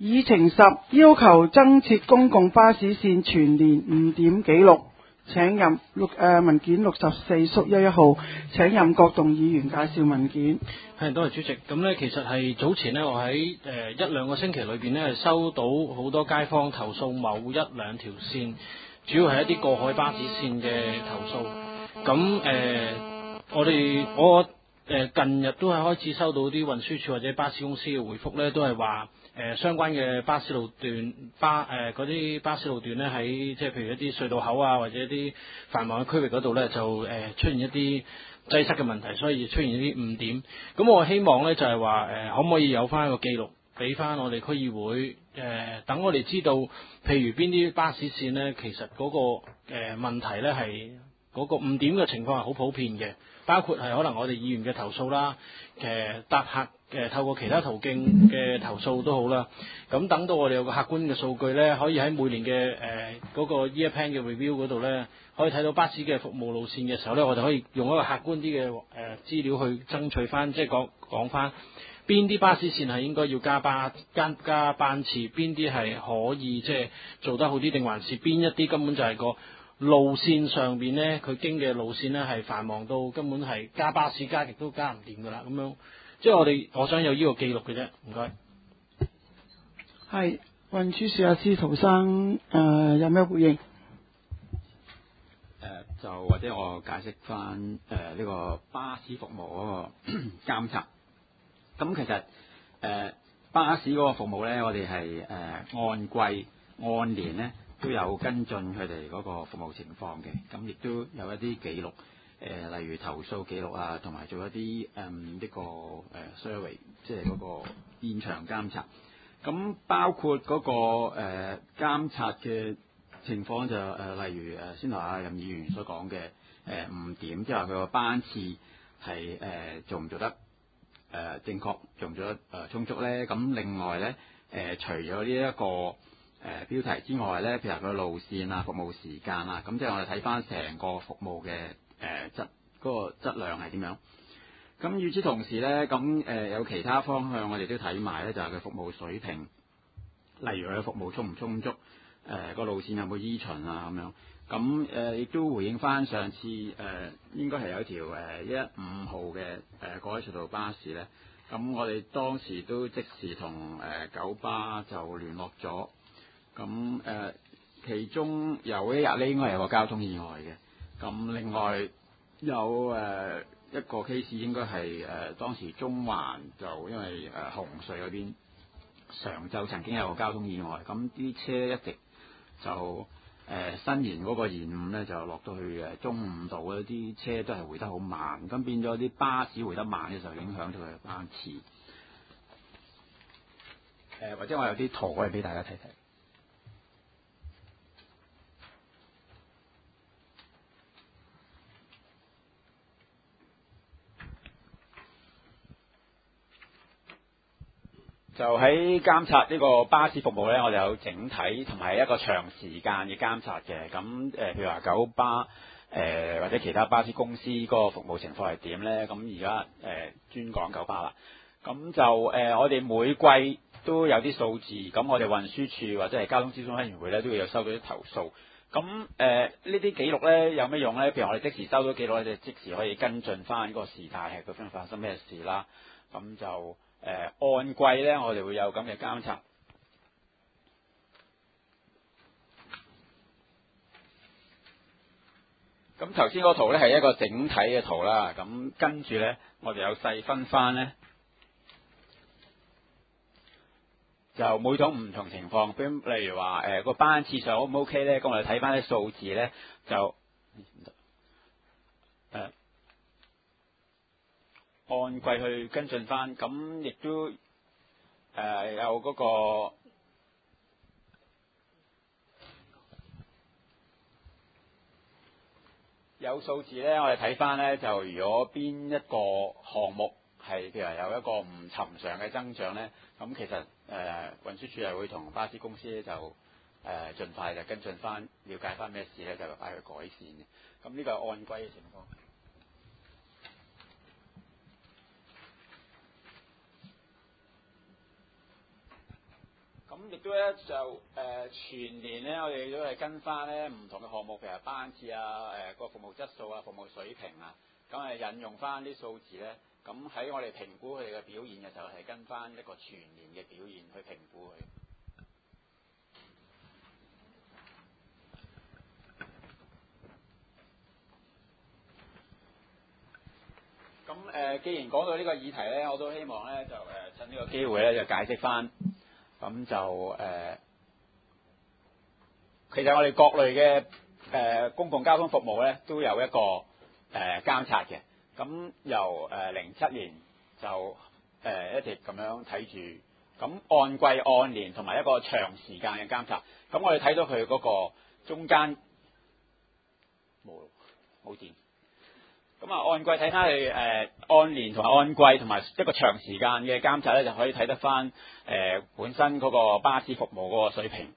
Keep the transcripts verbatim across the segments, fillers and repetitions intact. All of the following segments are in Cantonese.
議程十，要求增設公共巴士線全年五點記錄。請任六誒、呃、文件六十四縮一一號，請任郭棟議員介紹文件。 係，多謝主席。咁呢，其實係早前呢，我喺誒、呃、一兩個星期裏邊呢，係收到好多街坊投訴某一兩條線，主要係一啲過海巴士線嘅投訴。咁誒、呃，我哋我誒、呃、近日都係開始收到啲運輸署或者巴士公司嘅回覆呢，都係話。誒、呃、相關嘅巴士路段巴誒嗰啲巴士路段咧，喺即係譬如一啲隧道口啊，或者一啲繁忙嘅區域嗰度咧，就誒、呃、出現一啲擠塞嘅問題，所以出現一啲誤點。咁我希望咧就係話誒，可唔可以有翻一個記錄，俾翻我哋區議會誒，等、呃、我哋知道，譬如邊啲巴士線咧，其實嗰、那個誒、呃、問題咧係嗰個誤點嘅情況係好普遍嘅，包括係可能我哋議員嘅投訴啦，誒、呃、搭客。誒透過其他途徑嘅投訴都好啦，咁等到我哋有個客觀嘅數據咧，可以喺每年嘅誒嗰個 year plan 嘅 review 嗰度咧，可以睇到巴士嘅服務路線嘅時候咧，我哋可以用一個客觀啲嘅誒資料去爭取翻，即係講講翻邊啲巴士線係應該要加巴加加班次，邊啲係可以即係做得好啲，定還是邊一啲根本就係個路線上邊咧，佢經嘅路線咧係繁忙到根本係加巴士加極都加唔掂㗎啦，咁樣。即係我哋，我想有呢個記錄嘅啫，唔該。 係運輸署阿司徒生，誒、呃、有咩回應？誒、 呃、就或者我解釋翻誒呢個巴士服務嗰個監察。咁其實誒、呃、巴士嗰個服務咧，我哋係誒按季按年咧都有跟進佢哋嗰個服務情況嘅，咁亦都有一啲記錄。誒、呃，例如投訴記錄啊，同埋做一啲誒呢個誒 survey，即係嗰個現場監察。咁包括嗰、那個誒、呃、監察嘅情況就誒、呃，例如誒先頭阿任議員所講嘅誒誤點，即係話佢個班次係誒、呃、做唔做得誒、呃、正確，做唔做得誒、呃、充足咧？咁另外咧誒、呃，除咗呢一個誒、呃、標題之外咧，譬如佢路線啊、服務時間啊，咁即係我哋睇翻成個服務嘅。誒、呃、質嗰、那個質量係點樣？咁與此同時咧，咁誒、呃、有其他方向我哋都睇埋咧，就係、是、佢服務水平，例如佢服務充唔充足，誒、呃、個路線有冇依循啊咁樣。咁誒亦都回應翻上次誒、呃、應該係有一條誒一一五號嘅誒過海隧道巴士咧。咁我哋當時都即時同誒、呃、九巴就聯絡咗。咁誒、呃、其中有一日咧應該係有個交通意外嘅。咁另外有誒、呃、一個 case 應該係誒、呃、當時中環就因為誒、呃、紅隧嗰邊上晝曾經有個交通意外，咁啲車一直就誒、呃、新延嗰個延誤咧，就落到去誒中午度嗰啲車都係回得好慢，咁變咗啲巴士回得慢嘅時候影響到佢嘅班次。誒、呃、或者我有啲圖可以俾大家睇睇。就喺監察呢個巴士服務咧，我哋有整體同埋一個長時間嘅監察嘅。咁誒、呃，譬如話九巴誒、呃、或者其他巴士公司嗰個服務情況係點咧？咁而家誒專講九巴啦。咁就誒、呃，我哋每季都有啲數字。咁我哋運輸署或者係交通諮詢委員會咧，都會有收到啲投訴。咁誒呢啲記錄咧有咩用咧？譬如我哋即時收到記錄，我哋即時可以跟進翻呢個事態係究竟發生咩事啦。咁就誒、呃、按季咧，我哋會有咁嘅監察。咁頭先嗰圖咧係一個整體嘅圖啦。咁跟住咧，我哋有細分翻咧，就每種唔同情況。譬例如話誒個班次上 O 唔 OK 咧，咁我哋睇翻啲數字咧，就誒、呃、按季去跟進翻。咁亦都。誒、呃、有嗰、那個有數字咧，我哋睇翻咧，就如果邊一個項目係譬如有一個唔尋常嘅增長咧，咁其實誒、呃、運輸署係會同巴士公司咧就誒盡、呃、快就跟進翻，了解翻咩事咧，就快去改善嘅。咁呢個係按季嘅情況。咁咁亦都咧就誒、呃、全年咧，我哋都係跟翻咧唔同嘅項目，譬如班次啊、誒個服務質素啊、服務水平啊，咁係引用翻啲數字咧。咁喺我哋評估佢哋嘅表現嘅時候，係跟翻一個全年嘅表現去評估佢。咁誒、呃，既然講到呢個議題咧，我都希望咧就誒、呃、趁呢個機會咧就解釋翻。咁就誒、呃，其實我哋各類嘅誒、呃、公共交通服務咧都有一個誒、呃、監察嘅。咁由誒零七年就誒、呃、一直咁樣睇住，咁按季按年同埋一個長時間嘅監察。咁我哋睇到佢嗰個中間冇冇電。咁啊，按季睇翻佢誒按年同埋按季同埋一個長時間嘅監察咧，就可以睇得翻誒、呃、本身嗰個巴士服務嗰個水平。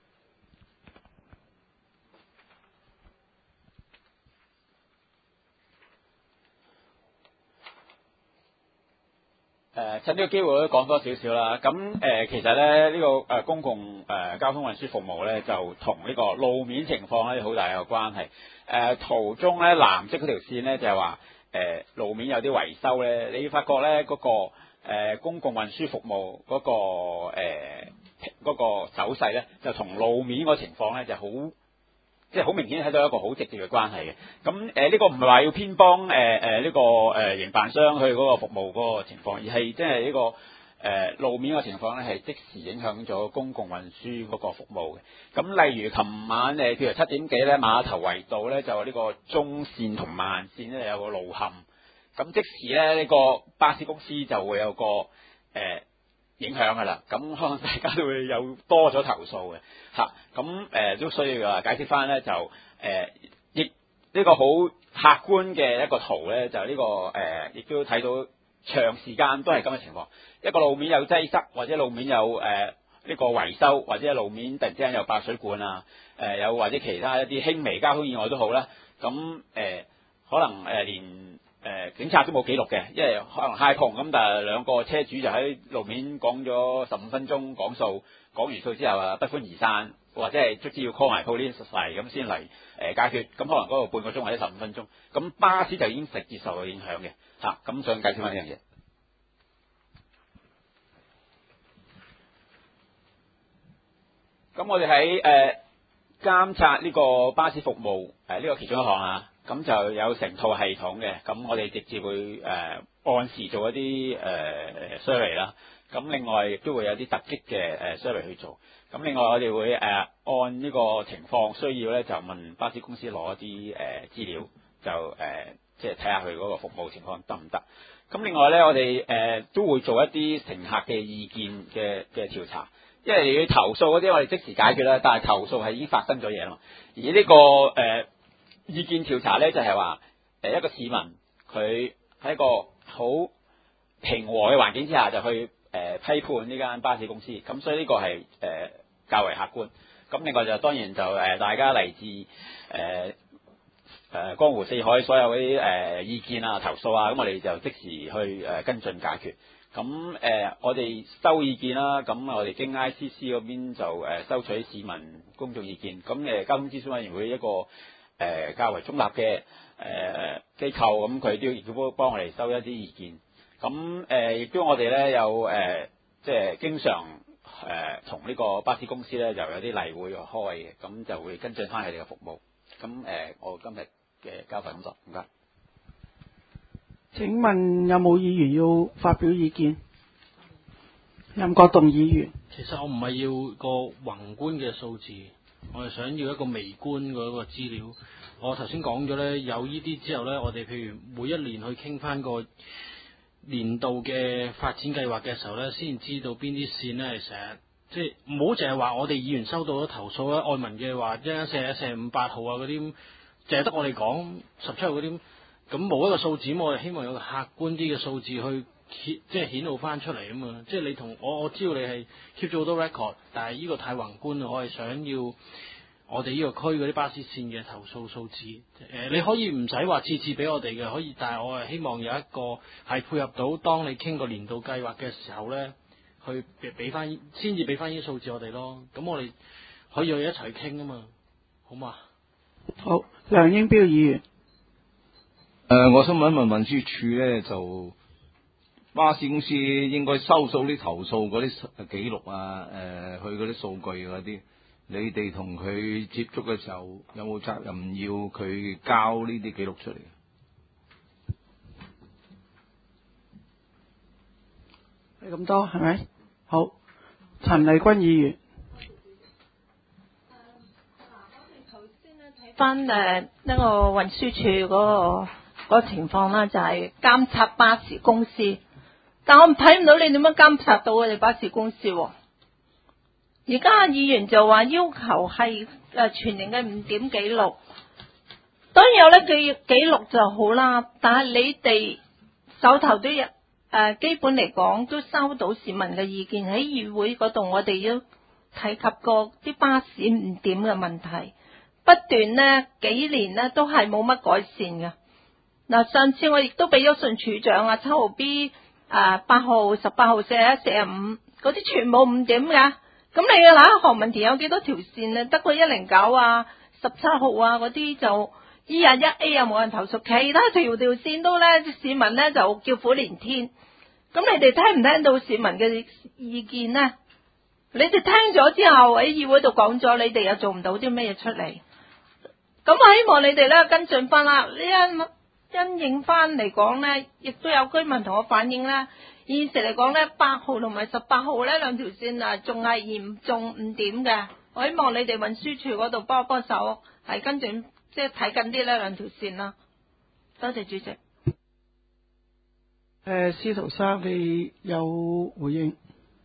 誒、呃，趁呢個機會都講多少少啦。咁誒、呃，其實咧呢、這個誒、呃、公共誒、呃、交通運輸服務咧，就同呢個路面情況咧好大嘅關係。誒、呃，途中咧藍色嗰條線咧就係話誒路面有啲維修咧，你發覺咧嗰、那個誒、呃、公共運輸服務嗰、那個誒嗰、呃那個走勢咧，就同路面個情況咧就好。即係好明顯睇到一個好直接嘅關係嘅。咁誒呢個唔係話要偏幫誒誒呢個誒、呃、營辦商去嗰個服務嗰個情況，而係即係呢個誒、呃、路面嘅情況咧係即時影響咗公共運輸嗰個服務嘅。咁例如琴晚誒譬如七點幾咧，碼頭圍道咧就呢個中線同慢線咧有個路陷，咁即時咧呢、這個巴士公司就會有個誒。呃影響㗎啦，咁可能大家都會有多咗投訴嘅嚇，咁誒都需要解釋翻咧，就誒亦呢個好客觀嘅一個圖咧，就呢、這個誒亦、呃、都睇到長時間都係咁嘅情況，一個路面有擠塞或者路面有誒呢、呃這個維修，或者路面突然之間有爆水管啊，誒、呃、有或者其他一啲輕微交通意外都好啦，咁誒、呃、可能誒連。誒、呃、警察都冇記錄嘅，因為可能揩碰咁，但係兩個車主就喺路面講咗十五分鐘講數，講完數之後啊不歡而散，或者係卒之要 call 埋 police 嚟咁先嚟誒解決，咁可能嗰個半個鐘或者十五分鐘，咁巴士就已經直接受到影響嘅嚇，咁、啊、想解釋翻呢樣嘢。咁我哋喺誒監察呢個巴士服務誒呢、呃這個其中一項啊。咁就有成套系統嘅，咁我哋直接會誒、呃、按時做一啲誒 survey 啦。咁、呃、另外亦都會有啲突擊嘅誒 survey 去做。咁另外我哋會誒、呃、按呢個情況需要咧，就問巴士公司攞一啲誒資料，就誒即係睇下佢嗰個服務情況得唔得。咁另外咧，我哋誒、呃、都會做一啲乘客嘅意見嘅嘅調查，因為要投訴嗰啲我哋即時解決啦，但係投訴係已經發生咗嘢啦嘛。而呢、這個誒。呃意見調查咧就係話，誒一個市民佢喺一個好平和嘅環境之下就去誒、呃、批判呢間巴士公司，咁所以呢個係誒、呃、較為客觀。咁另外就當然就誒、呃、大家嚟自誒誒、呃、江湖四海所有嗰啲誒意見啊、投訴啊，咁我哋就即時去誒、呃、跟進解決。咁誒、呃、我哋收意見啦，咁我哋經 I C C 嗰邊就誒、呃、收取市民公眾意見。咁誒交通諮詢委員會一個誒、呃、較為中立嘅誒、呃、機構，咁佢都亦都幫我哋收一啲意見。咁誒亦都我哋咧有誒、呃、即係經常誒同呢個巴士公司咧就有啲例會開嘅，咁就會跟進翻佢哋嘅服務。咁誒、呃、我今日嘅交代咁多，唔該。 請問有冇議員要發表意見？任國棟議員。 其實我唔係要個宏觀嘅數字。我係想要一個微觀嗰個資料。我頭先講咗呢，有呢啲之後呢，我哋譬如每一年去傾翻個年度嘅發展計劃嘅時候呢，先知道邊啲線呢係成日即係唔好淨係話我哋議員收到咗投訴啦，愛民嘅話一間四一四五八號啊嗰啲，淨係得我哋講十七號嗰啲，咁冇一個數字，我哋希望有個客觀啲嘅數字去顯即係顯露翻出嚟啊嘛！即係你同我我知道你係 keep 咗好多 record，但係呢個太宏觀啦，我係想要我哋呢個區嗰啲巴士線嘅投訴數字。誒、呃，你可以唔使話次次俾我哋嘅，可以，但係我係希望有一個係配合到當你傾個年度計劃嘅時候咧， 去俾俾翻，先至俾翻呢啲數字我哋咯。咁我哋可以去一齊傾啊嘛，好嘛？ 好，梁英彪議員。 誒、呃，我想問一問運輸署咧，就巴士公司應該收數啲投訴嗰啲記錄啊，誒、呃，佢嗰啲數據嗰啲，你哋同佢接觸嘅時候，有冇責任要佢交呢啲記錄出嚟？ 係咁多係咪？好，陳麗君議員。 翻誒呢個運輸署嗰個嗰個情況啦，就係監察巴士公司，但我睇唔到你點樣監察到我哋巴士公司喎。而家議員就話要求係誒全年嘅五點記錄，當然有咧記記錄就好啦，但係你哋手頭都有誒、呃、基本嚟講都收到市民嘅意見，喺議會嗰度我哋要提及過啲巴士五點嘅問題。不斷呢幾年呢都係冇乜改善嘅。嗱，上次我亦都俾咗信處長啊，七號 B 啊八號、十八號、四十一、四十五嗰啲全部五點㗎。咁你嘅嗱何文田有幾多條線呢？得個一零九啊、十七號啊嗰啲就 E 廿一 A 又冇人投訴，其他條條線都呢市民呢就叫苦連天。咁你哋聽唔聽到市民嘅意見呢？你哋聽咗之後喺議會度講咗，你哋又做唔到啲咩嘢出嚟？咁我希望你哋咧跟進翻啦，呢因因應翻嚟講咧，亦都有居民同我反映咧，現時嚟講咧，八號同埋十八號呢兩條線啊，仲係嚴重誤點嘅。我希望你哋運輸署嗰度幫幫手，係跟進，即係睇緊啲呢兩條線啦。多謝主席。 誒、呃，司徒生，你有回應？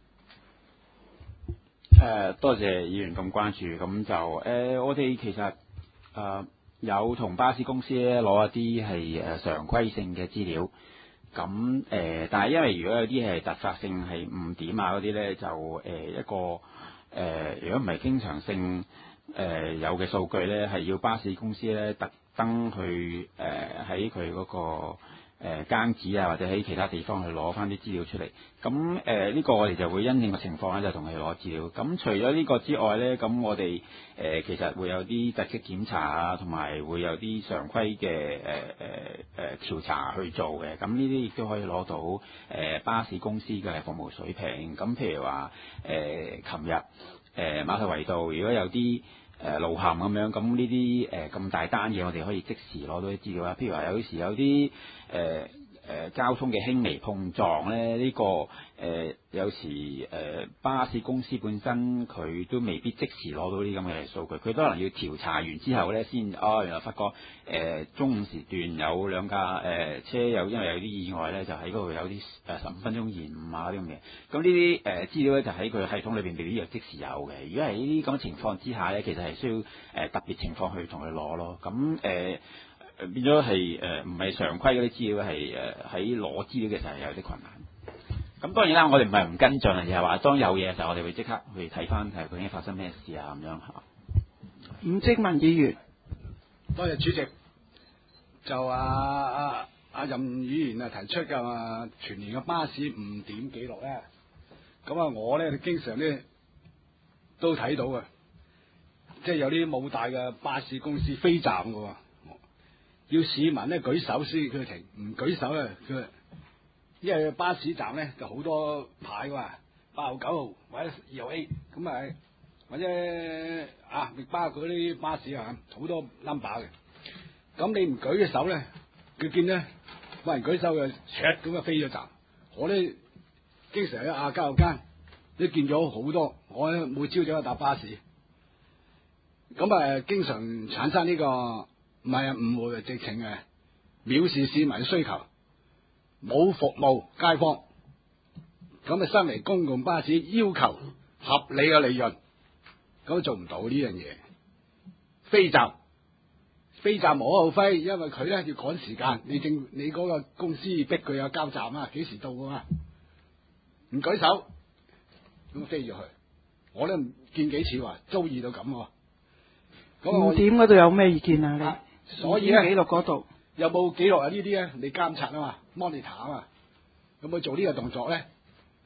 誒、呃，多謝議員咁關注，咁就誒、呃，我哋其實。誒、呃、有同巴士公司咧攞一啲係誒常規性嘅資料，咁誒、呃，但係因為如果有啲係突發性係誤點啊嗰啲咧，就誒、呃、一個誒、呃，如果唔係經常性誒、呃、有嘅數據咧，係要巴士公司咧特登去誒喺佢嗰個誒更址啊，或者喺其他地方去攞翻啲資料出嚟。咁誒呢個我哋就會因應個情況咧，就同佢攞資料。咁除咗呢個之外咧，咁我哋誒、呃、其實會有啲突擊檢查啊，同埋會有啲常規嘅誒誒誒調查去做嘅。咁呢啲亦都可以攞到誒、呃、巴士公司嘅服務水平。咁譬如話誒，琴日誒馬頭圍道如果有啲誒路陷咁樣，咁呢啲誒咁大單嘢，我哋可以即時攞到啲資料啦。譬如話有時有啲誒。呃誒、呃、交通嘅輕微碰撞咧，呢、這個誒、呃、有時誒、呃、巴士公司本身佢都未必即時攞到啲咁嘅數據，佢都可能要調查完之後咧先，哦原來發覺誒、呃、中午時段有兩架誒、呃、車有因為有啲意外咧，就喺嗰度有啲誒十五分鐘延誤啊啲咁嘅，咁呢啲誒資料咧就喺佢系統裏邊未必有即時有嘅。如果係呢啲咁嘅情況之下咧，其實係需要誒、呃、特別情況去同佢攞咯。咁誒。呃變咗係誒唔係常規嗰啲資料，係誒喺攞資料嘅時候有啲困難。咁當然啦，我哋唔係唔跟進，而係話當有嘢嘅時候，我哋會即刻去睇翻係究竟發生咩事啊咁樣嚇。 伍積文議員， 多謝主席。就啊啊啊任議員啊提出嘅嘛全年嘅巴士誤點記錄咧，咁啊我咧經常咧都睇到嘅，即係有啲冇大嘅巴士公司飛站嘅喎。要市民咧舉手先佢停，唔舉手咧佢，因為巴士站咧就好多牌㗎嘛，八號、九號或者二號 A，咁啊或者啊亦巴嗰啲巴士啊好多 number 嘅，咁你唔舉嘅手咧，佢見咧冇人舉手嘅，唰咁啊飛咗站。我咧經常喺亞皆老街都見咗好多，我咧每朝早去搭巴士，咁啊經常產生呢個。唔係啊，誤會啊，直情係藐視市民需求，冇服務街坊。咁啊，身為公共巴士要求合理嘅利潤，咁做唔到呢樣嘢。飛站，飛站無可厚非，因為佢咧要趕時間，你正你嗰個公司逼佢有交站啊，幾時到噶嘛？唔舉手，咁飛咗去。我都唔見幾次話遭遇到咁喎。 五點嗰度有咩意見啊？你？ 啊所以咧， 記錄嗰度有冇記錄啊？呢啲咧，你監察啊嘛 ，monitor 啊嘛，有冇做呢個動作咧？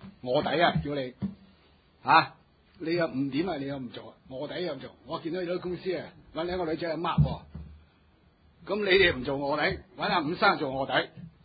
卧底啊，叫你吓、啊，你又唔點啊，你又唔做，卧底又唔做。我見到有啲公司啊，揾兩個女仔去抹喎，咁你哋唔做卧底，揾阿伍生做卧底，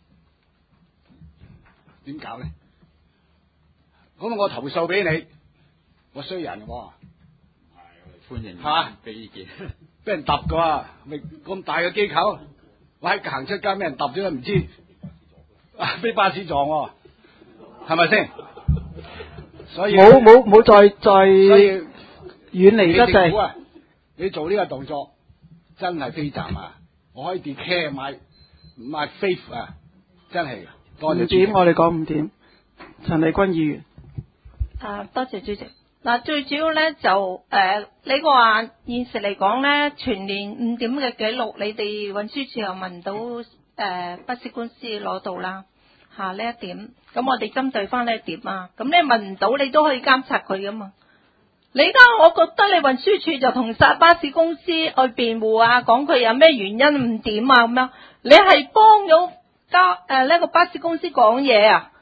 點搞咧？咁我投訴俾你，我衰人喎、啊。 歡迎嚇俾意見， 俾人揼噶，咪咁大嘅機構，我喺行出街俾人揼咗都唔知，啊俾巴士撞喎，係咪先？所以冇冇冇再再所以遠離得滯。 政府啊，你做呢個動作真係飛站啊！我可以 declare my my faith 啊，真係多謝主席。 五點我哋講五點，陳麗君議員。 啊，多謝主席。嗱，最主要咧就誒、呃，你話現時嚟講咧，全年五點嘅記錄，你哋運輸署又問到誒、呃、巴士公司攞到啦，嚇呢一點。咁我哋針對翻呢一點啊，咁你問唔到，你都可以監察佢噶嘛。你而家我覺得你運輸署就同晒巴士公司去辯護啊，講佢有咩原因唔點啊咁樣，你係幫咗加誒呢個巴士公司講嘢啊！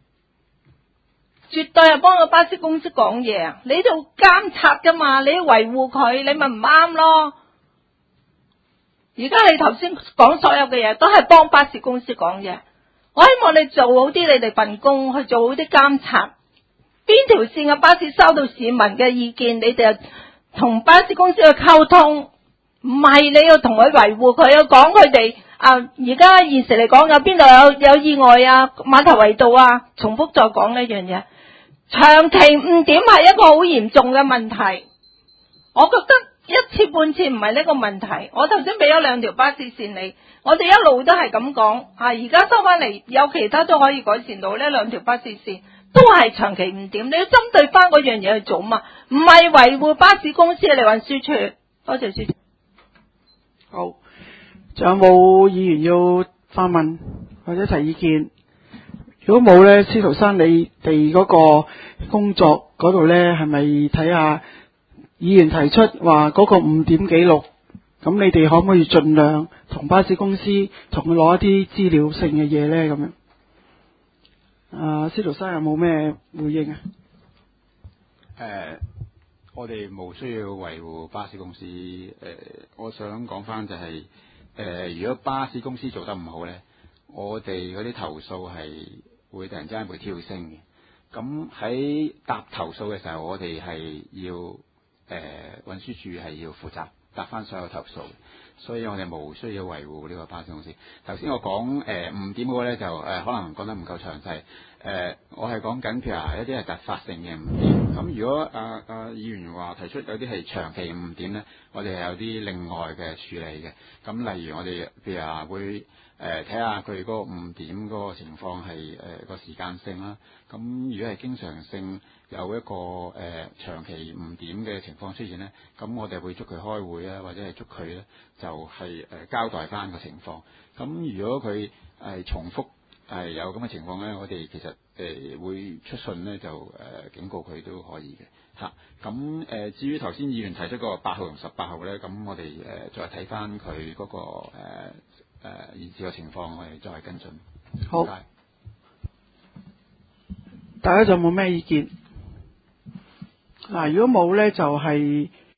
絕對係幫個巴士公司講嘢啊！你做監察噶嘛，你維護佢，你咪唔啱咯。而家你頭先講所有嘅嘢都係幫巴士公司講嘢，我希望你做好啲你哋份工，去做好啲監察。邊條線嘅巴士收到市民嘅意見，你哋同巴士公司去溝通，唔係你要同佢維護佢，要講佢哋啊！而家現時嚟講有邊度有有意外啊？碼頭圍道啊，重複再講呢樣嘢。長期誤點係一個好嚴重嘅問題，我覺得一次半次唔係呢個問題。我頭先俾咗兩條巴士線你，我哋一路都係咁講，啊而家收翻嚟有其他都可以改善到呢兩條巴士線，都係長期誤點，你要針對翻嗰樣嘢去做嘛，唔係維護巴士公司嚟運輸處。多謝主席。 好，仲有冇議員要發問或者提意見？如果冇咧，司徒生你哋嗰個工作嗰度咧，係咪睇下議員提出話嗰個五點記錄，咁你哋可唔可以盡量同巴士公司同佢攞一啲資料性嘅嘢咧？咁樣，啊，司徒生有冇咩回應啊？ 誒、呃，我哋冇需要維護巴士公司。誒、呃，我想講翻就係、是、誒、呃，如果巴士公司做得唔好咧，我哋嗰啲投訴係會突然之間會跳升嘅。咁喺答投訴嘅時候，我哋係要誒、呃、運輸署係要負責答翻所有投訴，所以我哋冇需要維護呢個巴士公司。頭先我講誒誤點嗰個咧就誒、呃、可能講得唔夠詳細。誒、呃，我係講緊譬如話一啲係突發性嘅誤點。咁如果啊啊、呃呃、議員話提出有啲係長期誤點咧，我哋係有啲另外嘅處理嘅。咁例如我哋譬如話會誒睇下佢嗰個誤點嗰個情況係誒個時間性啦。咁如果係經常性有一個誒、呃、長期誤點嘅情況出現咧，咁我哋會捉佢開會啊，或者係捉佢咧就係、是、誒、呃、交代翻個情況。咁如果佢係重複係有咁嘅情況咧，我哋其實誒、呃、會出信咧就誒、呃、警告佢都可以嘅嚇。咁、啊、誒、呃、至於頭先議員提出個八號同十八號咧，咁我哋誒、呃、再睇翻佢嗰個誒誒現時嘅情況，我哋再跟進。 好， 謝謝大家仲有冇咩意見？嗱、啊，如果冇咧，就係、是。